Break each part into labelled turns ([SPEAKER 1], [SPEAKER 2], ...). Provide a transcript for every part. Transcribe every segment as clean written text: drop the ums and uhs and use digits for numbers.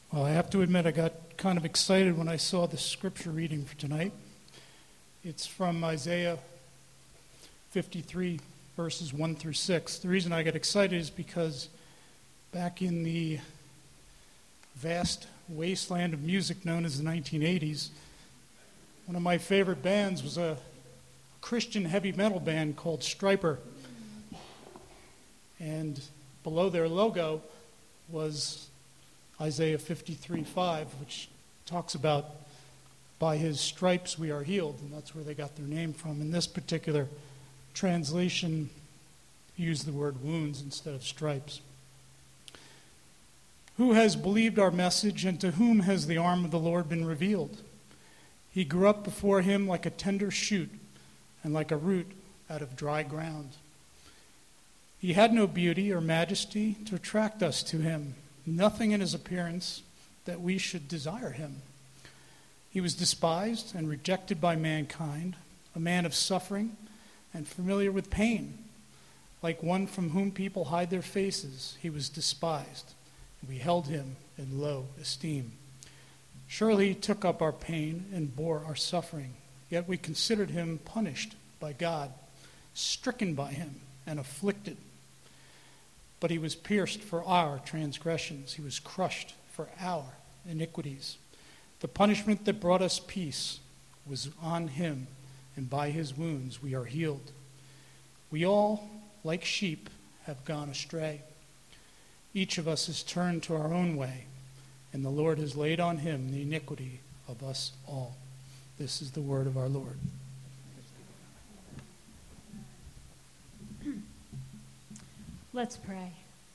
[SPEAKER 1] Well, I have to admit I got kind of excited when I saw the scripture reading for tonight. It's from Isaiah 53, verses 1 through 6. The reason I got excited is because back in the vast wasteland of music known as the 1980s, one of my favorite bands was a Christian heavy metal band called Stryper. And below their logo was Isaiah 53:5, which talks about by his stripes we are healed, and that's where they got their name from. In this particular translation, used the word wounds instead of stripes. Who has believed our message, and to whom has the arm of the Lord been revealed? He grew up before him like a tender shoot, and like a root out of dry ground. He had no beauty or majesty to attract us to him, nothing in his appearance that we should desire him. He was despised and rejected by mankind, a man of suffering and familiar with pain. Like one from whom people hide their faces, he was despised, and we held him in low esteem. Surely he took up our pain and bore our suffering, yet we considered him punished by God, stricken by him and afflicted. But he was pierced for our transgressions. He was crushed for our iniquities. The punishment that brought us peace was on him, and by his wounds we are healed. We all, like sheep, have gone astray. Each of us has turned to our own way, and the Lord has laid on him the iniquity of us all. This is the word of our Lord.
[SPEAKER 2] Let's pray.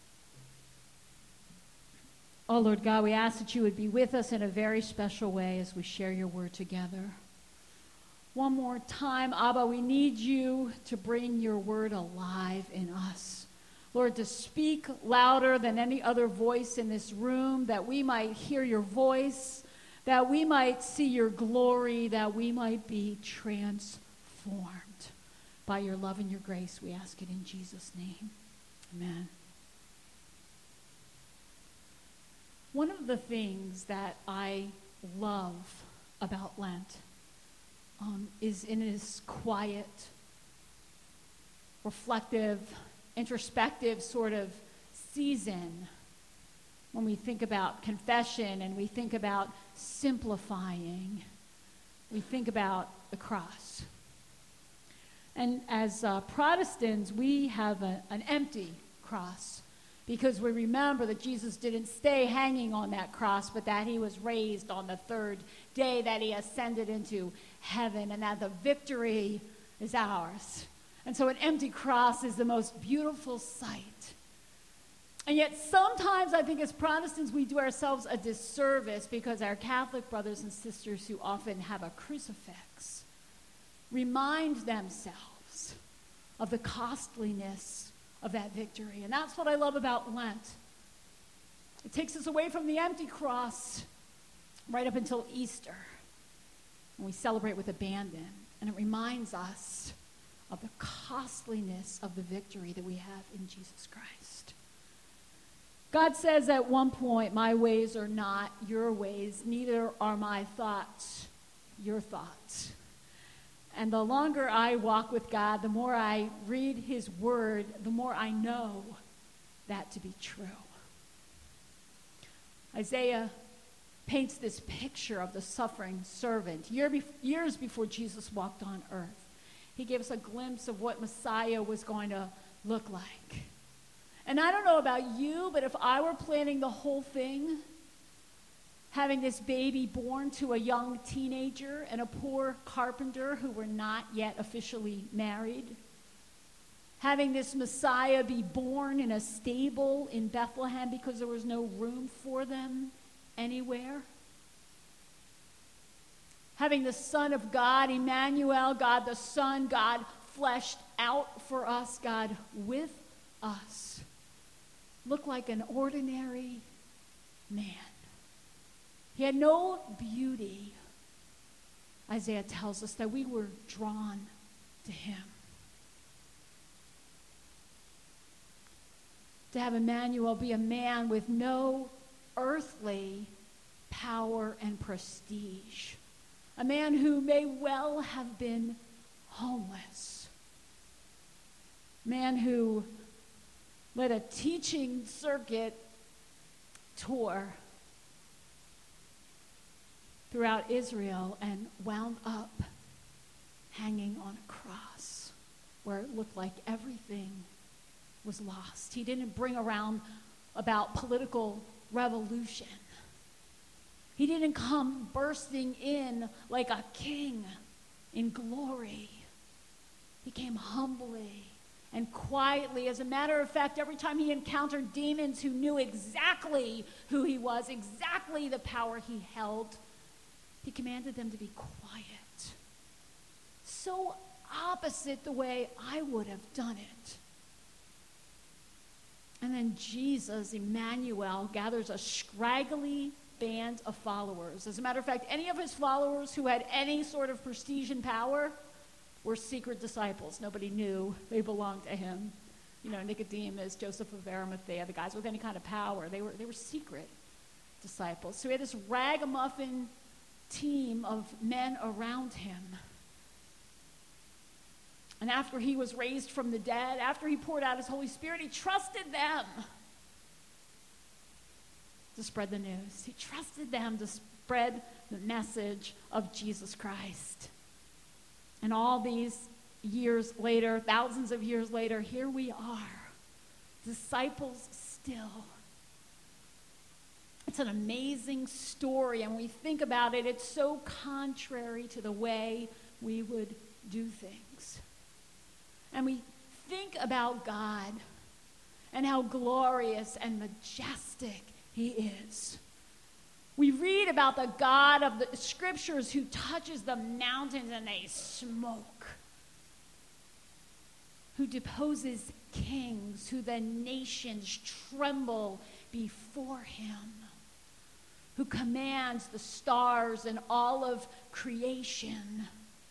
[SPEAKER 2] Oh, Lord God, we ask that you would be with us in a very special way as we share your word together. One more time, Abba, we need you to bring your word alive in us. Lord, to speak louder than any other voice in this room, that we might hear your voice, that we might see your glory, that we might be transformed by your love and your grace. We ask it in Jesus' name. Amen. One of the things that I love about Lent is in its quiet, reflective, introspective sort of season when we think about confession and we think about simplifying, we think about the cross. And as Protestants, we have an empty cross because we remember that Jesus didn't stay hanging on that cross, but that he was raised on the third day, that he ascended into heaven, and that the victory is ours. And so an empty cross is the most beautiful sight. And yet sometimes I think as Protestants we do ourselves a disservice because our Catholic brothers and sisters who often have a crucifix remind themselves of the costliness of that victory. And that's what I love about Lent. It takes us away from the empty cross right up until Easter, when we celebrate with abandon. And it reminds us of the costliness of the victory that we have in Jesus Christ. God says at one point, my ways are not your ways, neither are my thoughts your thoughts. And the longer I walk with God, the more I read his word, the more I know that to be true. Isaiah paints this picture of the suffering servant years before Jesus walked on earth. He gave us a glimpse of what Messiah was going to look like. And I don't know about you, but if I were planning the whole thing, having this baby born to a young teenager and a poor carpenter who were not yet officially married, having this Messiah be born in a stable in Bethlehem because there was no room for them anywhere, having the Son of God, Emmanuel, God the Son, God fleshed out for us, God with us, look like an ordinary man. He had no beauty. Isaiah tells us that we were drawn to him. To have Emmanuel be a man with no earthly power and prestige. A man who may well have been homeless. A man who led a teaching circuit tour throughout Israel and wound up hanging on a cross where it looked like everything was lost. He didn't bring around about political revolution. He didn't come bursting in like a king in glory. He came humbly and quietly. As a matter of fact, every time he encountered demons who knew exactly who he was, exactly the power he held, he commanded them to be quiet. So opposite the way I would have done it. And then Jesus, Emmanuel, gathers a scraggly band of followers. As a matter of fact, any of his followers who had any sort of prestige and power were secret disciples. Nobody knew they belonged to him. You know, Nicodemus, Joseph of Arimathea, the guys with any kind of power, they were secret disciples. So he had this ragamuffin team of men around him. And after he was raised from the dead, after he poured out his Holy Spirit, he trusted them to spread the news. He trusted them to spread the message of Jesus Christ. And all these years later, thousands of years later, here we are, disciples still. It's an amazing story, and when we think about it, it's so contrary to the way we would do things. And we think about God and how glorious and majestic he is. We read about the God of the scriptures who touches the mountains and they smoke, who deposes kings, who the nations tremble before him, who commands the stars and all of creation.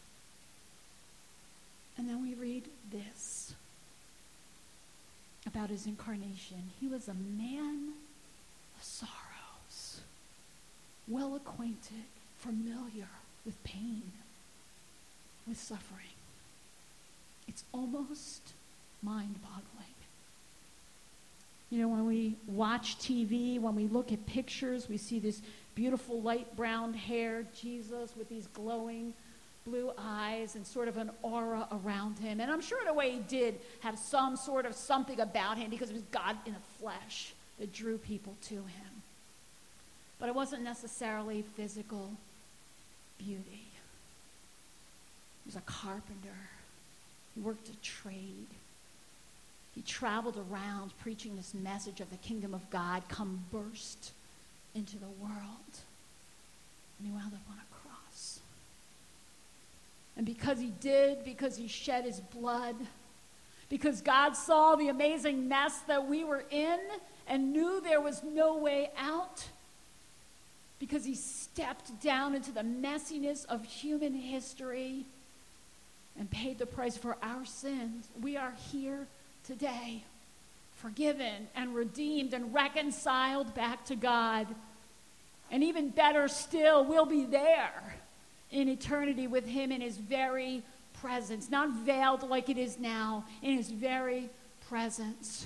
[SPEAKER 2] And then we read this about his incarnation. He was a man of sorrows, well acquainted, familiar with pain, with suffering. It's almost mind-boggling. You know, when we watch TV, when we look at pictures, we see this beautiful light brown hair Jesus with these glowing blue eyes and sort of an aura around him. And I'm sure in a way he did have some sort of something about him because it was God in the flesh that drew people to him. But it wasn't necessarily physical beauty. He was a carpenter. He worked a trade. He traveled around preaching this message of the kingdom of God come burst into the world. And he wound up on a cross. And because he shed his blood, because God saw the amazing mess that we were in and knew there was no way out, because he stepped down into the messiness of human history and paid the price for our sins, we are here today, forgiven and redeemed and reconciled back to God. And even better still, we'll be there in eternity with him in his very presence, not veiled like it is now, in his very presence.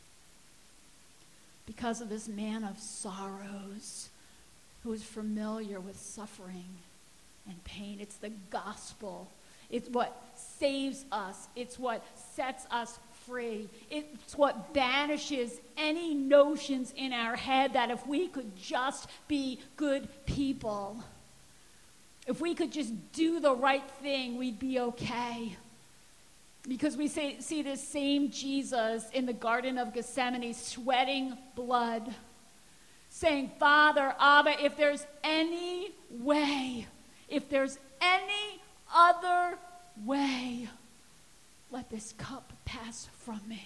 [SPEAKER 2] Because of this man of sorrows who is familiar with suffering and pain. It's the gospel. It's what saves us. It's what sets us free. It's what banishes any notions in our head that if we could just be good people, if we could just do the right thing, we'd be okay. Because we see this same Jesus in the Garden of Gethsemane sweating blood, saying, Father, Abba, if there's any way, if there's any other way, let this cup pass from me.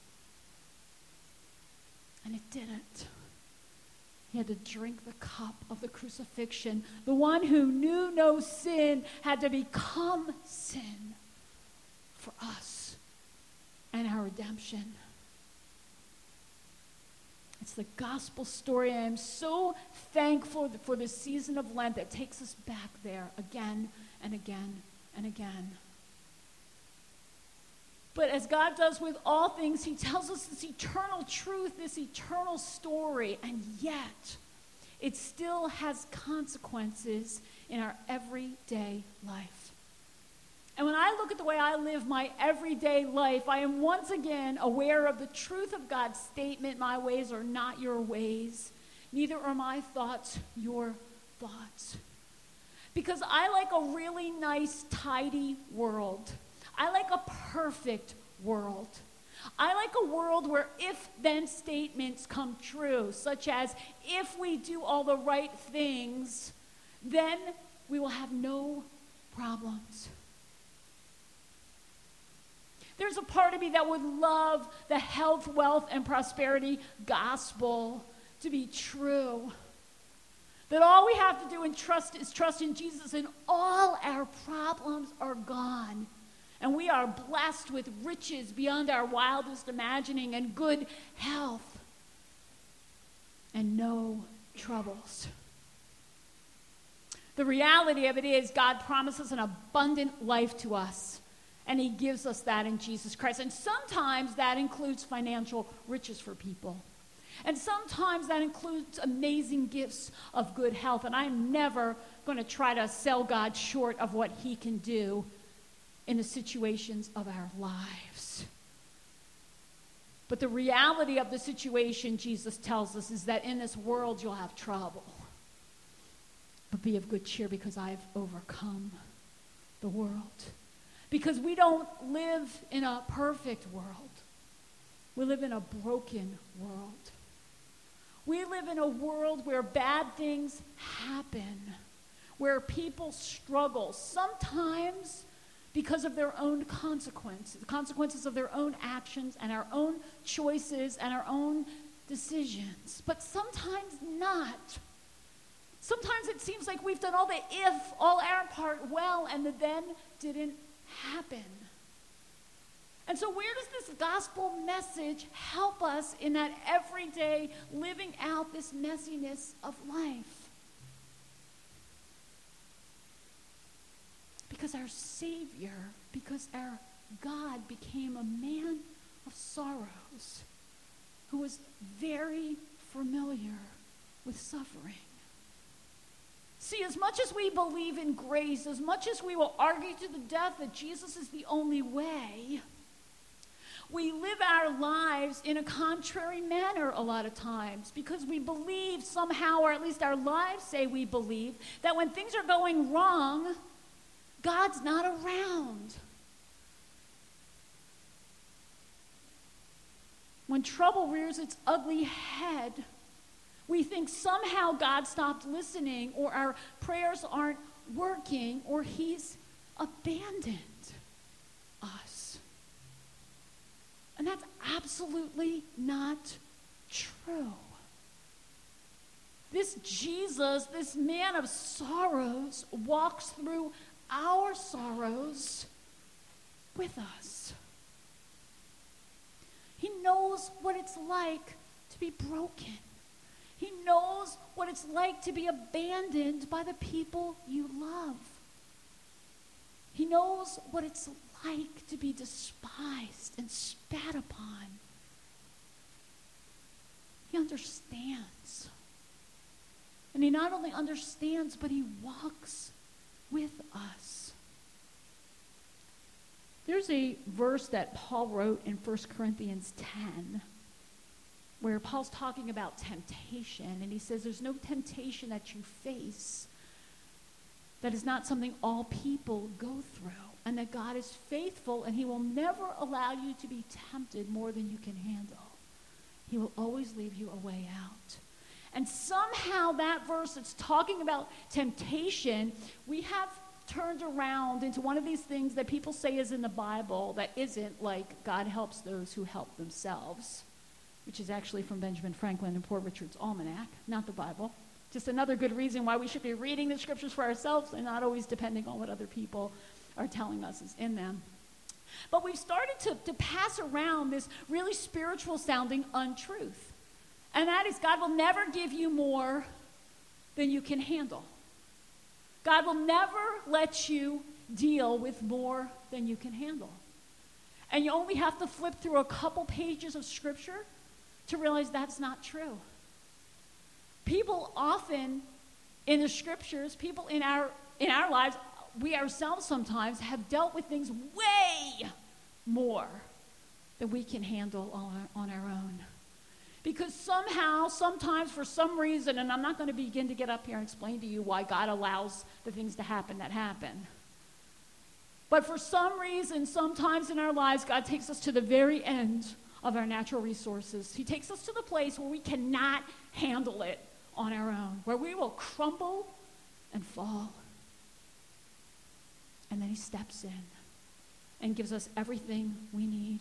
[SPEAKER 2] And it didn't. He had to drink the cup of the crucifixion. The one who knew no sin had to become sin for us and our redemption. It's the gospel story. I am so thankful for this season of Lent that takes us back there again and again and again. But as God does with all things, he tells us this eternal truth, this eternal story, and yet it still has consequences in our everyday life. And when I look at the way I live my everyday life, I am once again aware of the truth of God's statement, my ways are not your ways, neither are my thoughts your thoughts. Because I like a really nice, tidy world. I like a perfect world. I like a world where if-then statements come true, such as, if we do all the right things, then we will have no problems. There's a part of me that would love the health, wealth, and prosperity gospel to be true. That all we have to do is trust in Jesus, and all our problems are gone. And we are blessed with riches beyond our wildest imagining and good health and no troubles. The reality of it is God promises an abundant life to us, and he gives us that in Jesus Christ. And sometimes that includes financial riches for people. And sometimes that includes amazing gifts of good health. And I'm never going to try to sell God short of what he can do in the situations of our lives. But the reality of the situation, Jesus tells us, is that in this world you'll have trouble. But be of good cheer, because I've overcome the world. Because we don't live in a perfect world. We live in a broken world. We live in a world where bad things happen, where people struggle, sometimes because of their own consequences, the consequences of their own actions and our own choices and our own decisions, but sometimes not. Sometimes it seems like we've done all our part well, and the then didn't happen. And so where does this gospel message help us in that everyday living out this messiness of life? Because our Savior, because our God became a man of sorrows who was very familiar with suffering. See, as much as we believe in grace, as much as we will argue to the death that Jesus is the only way, we live our lives in a contrary manner a lot of times, because we believe somehow, or at least our lives say we believe, that when things are going wrong, God's not around. When trouble rears its ugly head, we think somehow God stopped listening, or our prayers aren't working, or he's abandoned us. And that's absolutely not true. This Jesus, this man of sorrows, walks through our sorrows with us. He knows what it's like to be broken. He knows what it's like to be abandoned by the people you love. He knows what it's like to be despised and spat upon. He understands. And he not only understands, but he walks with us. There's a verse that Paul wrote in 1 Corinthians 10 where Paul's talking about temptation, and he says there's no temptation that you face that is not something all people go through, and that God is faithful, and he will never allow you to be tempted more than you can handle. He will always leave you a way out. And somehow that verse that's talking about temptation, we have turned around into one of these things that people say is in the Bible that isn't, like God helps those who help themselves, which is actually from Benjamin Franklin and Poor Richard's Almanac, not the Bible. Just another good reason why we should be reading the scriptures for ourselves and not always depending on what other people are telling us is in them. But we've started to pass around this really spiritual sounding untruth. And that is, God will never give you more than you can handle. God will never let you deal with more than you can handle. And you only have to flip through a couple pages of Scripture to realize that's not true. People often in the Scriptures, people in our lives, we ourselves sometimes have dealt with things way more than we can handle on our own. Because somehow, sometimes, for some reason, and I'm not going to begin to get up here and explain to you why God allows the things to happen that happen. But for some reason, sometimes in our lives, God takes us to the very end of our natural resources. He takes us to the place where we cannot handle it on our own, where we will crumble and fall. And then he steps in and gives us everything we need.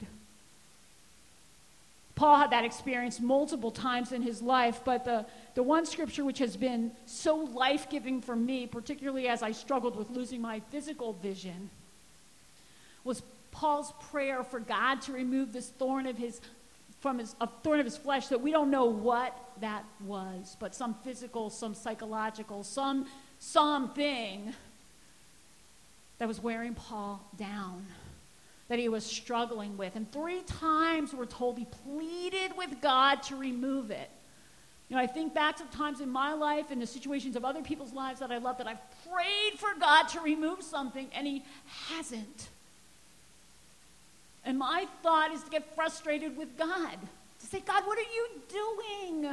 [SPEAKER 2] Paul had that experience multiple times in his life, but the one scripture which has been so life-giving for me, particularly as I struggled with losing my physical vision, was Paul's prayer for God to remove this thorn of his flesh, that we don't know what that was, but some physical, some psychological, something that was wearing Paul down, that he was struggling with. And 3 times we're told he pleaded with God to remove it. You know, I think back to times in my life and the situations of other people's lives that I love, that I've prayed for God to remove something and he hasn't. And my thought is to get frustrated with God, to say, God, what are you doing?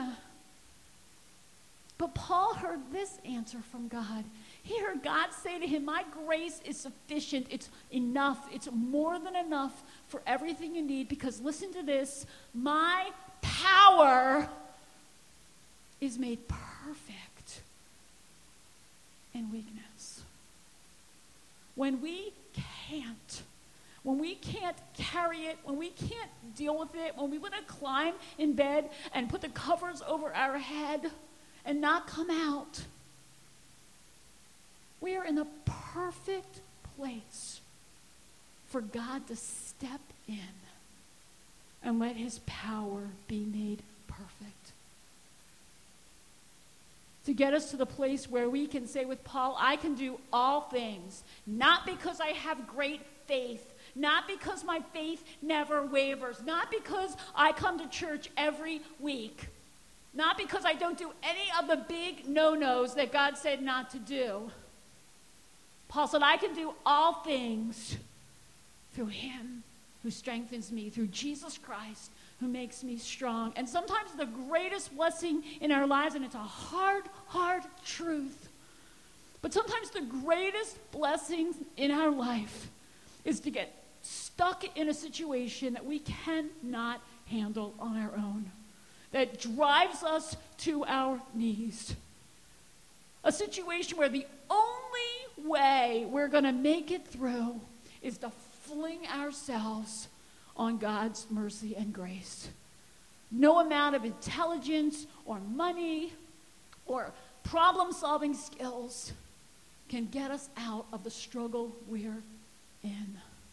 [SPEAKER 2] But Paul heard this answer from God. He heard God say to him, my grace is sufficient. It's enough. It's more than enough for everything you need, because listen to this, my power is made perfect in weakness. When we can't carry it, when we can't deal with it, when we want to climb in bed and put the covers over our head and not come out, we are in the perfect place for God to step in and let his power be made perfect. To get us to the place where we can say with Paul, I can do all things, not because I have great faith, not because my faith never wavers, not because I come to church every week, not because I don't do any of the big no-nos that God said not to do. Paul said, I can do all things through him who strengthens me, through Jesus Christ who makes me strong. And sometimes the greatest blessing in our lives, and it's a hard truth, but sometimes the greatest blessing in our life is to get stuck in a situation that we cannot handle on our own, that drives us to our knees. A situation where the only way we're going to make it through is to fling ourselves on God's mercy and grace. No amount of intelligence or money or problem-solving skills can get us out of the struggle we're in.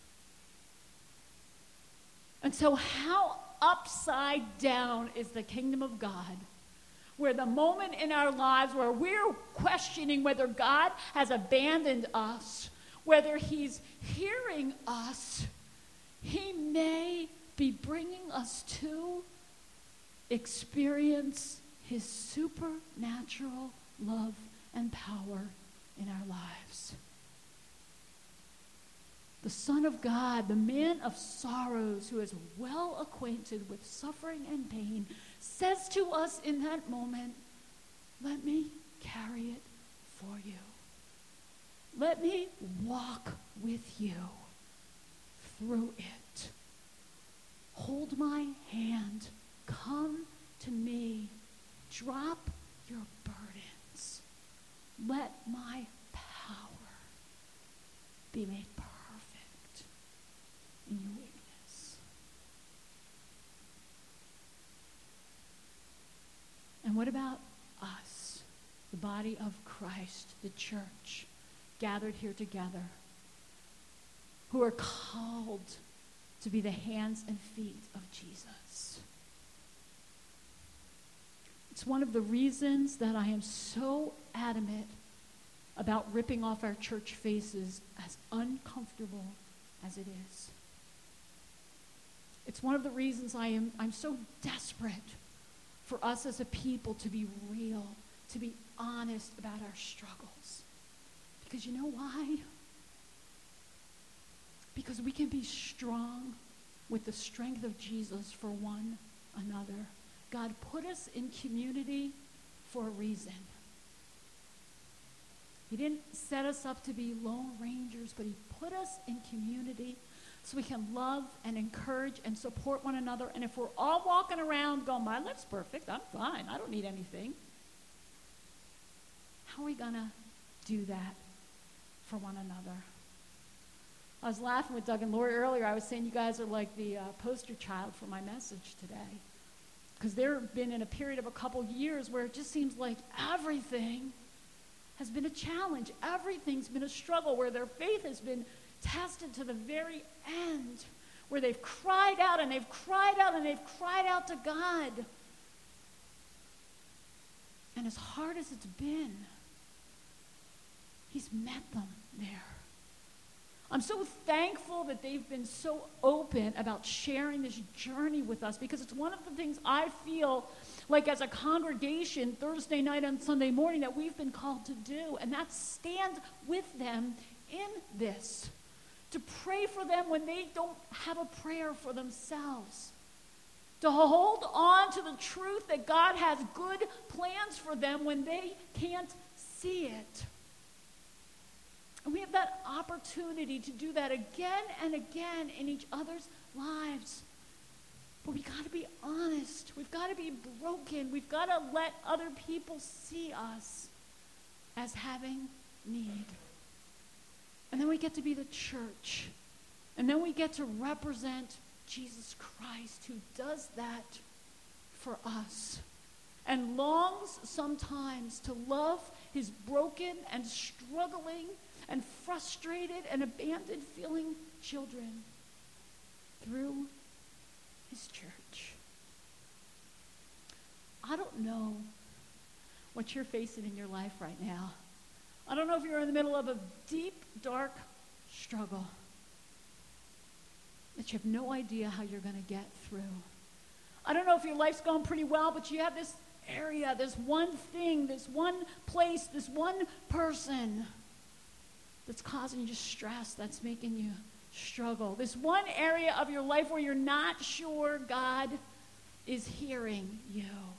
[SPEAKER 2] And so how upside down is the kingdom of God, where the moment in our lives where we're questioning whether God has abandoned us, whether he's hearing us, he may be bringing us to experience his supernatural love and power in our lives. The Son of God, the man of sorrows, who is well acquainted with suffering and pain, says to us in that moment, let me carry it for you. Let me walk with you through it. Hold my hand. Come to me. Drop your burdens. Let my power be made perfect in your weakness. And what about us, the body of Christ, the church, gathered here together, who are called to be the hands and feet of Jesus? It's one of the reasons that I am so adamant about ripping off our church faces, as uncomfortable as it is. It's one of the reasons I'm so desperate for us as a people to be real, to be honest about our struggles. Because you know why? Because we can be strong with the strength of Jesus for one another. God put us in community for a reason. He didn't set us up to be lone rangers, but he put us in community so we can love and encourage and support one another. And if we're all walking around going, my life's perfect, I'm fine, I don't need anything, how are we going to do that for one another? I was laughing with Doug and Lori earlier. I was saying you guys are like the poster child for my message today. Because they've been in a period of a couple years where it just seems like everything has been a challenge. Everything's been a struggle, where their faith has been tested to the very end, where they've cried out and they've cried out and they've cried out to God. And as hard as it's been, he's met them there. I'm so thankful that they've been so open about sharing this journey with us, because it's one of the things I feel like as a congregation Thursday night and Sunday morning that we've been called to do, and that's stand with them in this, to pray for them when they don't have a prayer for themselves, to hold on to the truth that God has good plans for them when they can't see it. And we have that opportunity to do that again and again in each other's lives. But we got to be honest. We've got to be broken. We've got to let other people see us as having need. And then we get to be the church. And then we get to represent Jesus Christ, who does that for us and longs sometimes to love his broken and struggling and frustrated and abandoned feeling children through his church. I don't know what you're facing in your life right now. I don't know if you're in the middle of a deep, dark struggle that you have no idea how you're going to get through. I don't know if your life's going pretty well, but you have this area, this one thing, this one place, this one person that's causing you stress, that's making you struggle. This one area of your life where you're not sure God is hearing you,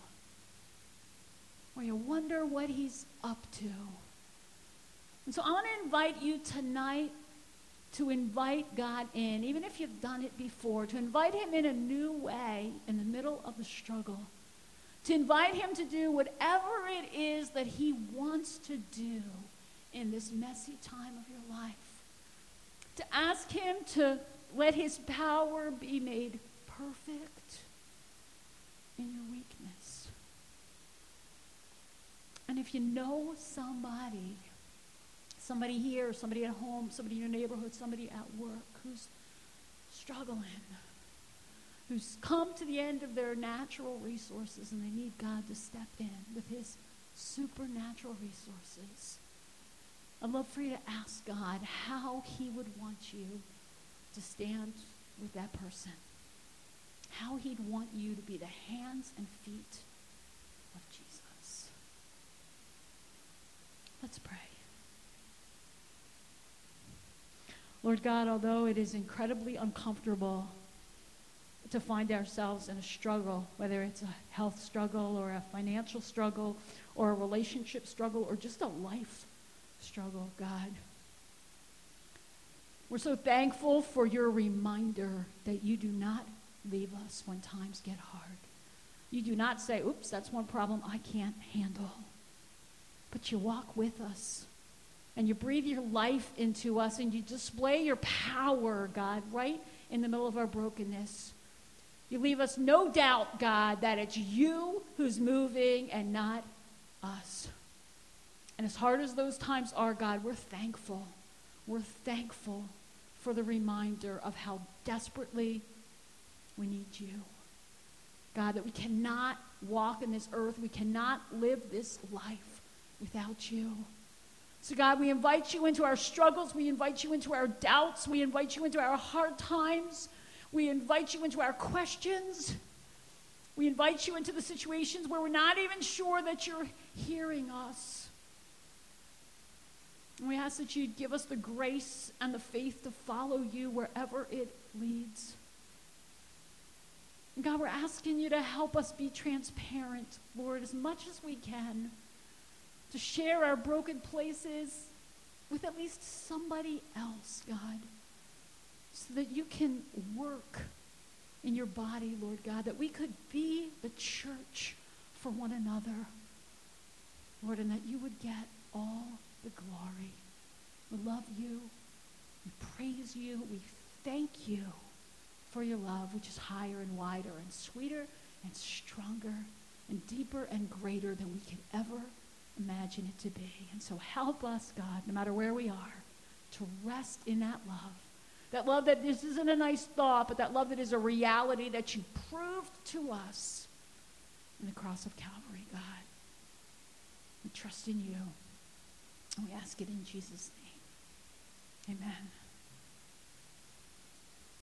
[SPEAKER 2] where you wonder what he's up to. And so I want to invite you tonight to invite God in, even if you've done it before, to invite him in a new way in the middle of the struggle, to invite him to do whatever it is that he wants to do in this messy time of your life, to ask him to let his power be made perfect in your weakness. And if you know somebody here, somebody at home, somebody in your neighborhood, somebody at work who's struggling, who's come to the end of their natural resources and they need God to step in with his supernatural resources, I'd love for you to ask God how he would want you to stand with that person, how he'd want you to be the hands and feet of Jesus. Let's pray. Lord God, although it is incredibly uncomfortable to find ourselves in a struggle, whether it's a health struggle or a financial struggle or a relationship struggle or just a life struggle, God, we're so thankful for your reminder that you do not leave us when times get hard. You do not say, oops, that's one problem I can't handle. But you walk with us. And you breathe your life into us, and you display your power, God, right in the middle of our brokenness. You leave us no doubt, God, that it's you who's moving and not us. And as hard as those times are, God, we're thankful. We're thankful for the reminder of how desperately we need you. God, that we cannot walk in this earth, we cannot live this life without you. So God, we invite you into our struggles, we invite you into our doubts, we invite you into our hard times, we invite you into our questions, we invite you into the situations where we're not even sure that you're hearing us. And we ask that you'd give us the grace and the faith to follow you wherever it leads. And God, we're asking you to help us be transparent, Lord, as much as we can, to share our broken places with at least somebody else, God, so that you can work in your body, Lord God, that we could be the church for one another, Lord, and that you would get all the glory. We love you. We praise you. We thank you for your love, which is higher and wider and sweeter and stronger and deeper and greater than we could ever imagine it to be. And so help us, God, no matter where we are, to rest in that love. That love that this isn't a nice thought, but that love that is a reality that you proved to us in the cross of Calvary, God. We trust in you, and we ask it in Jesus' name. Amen.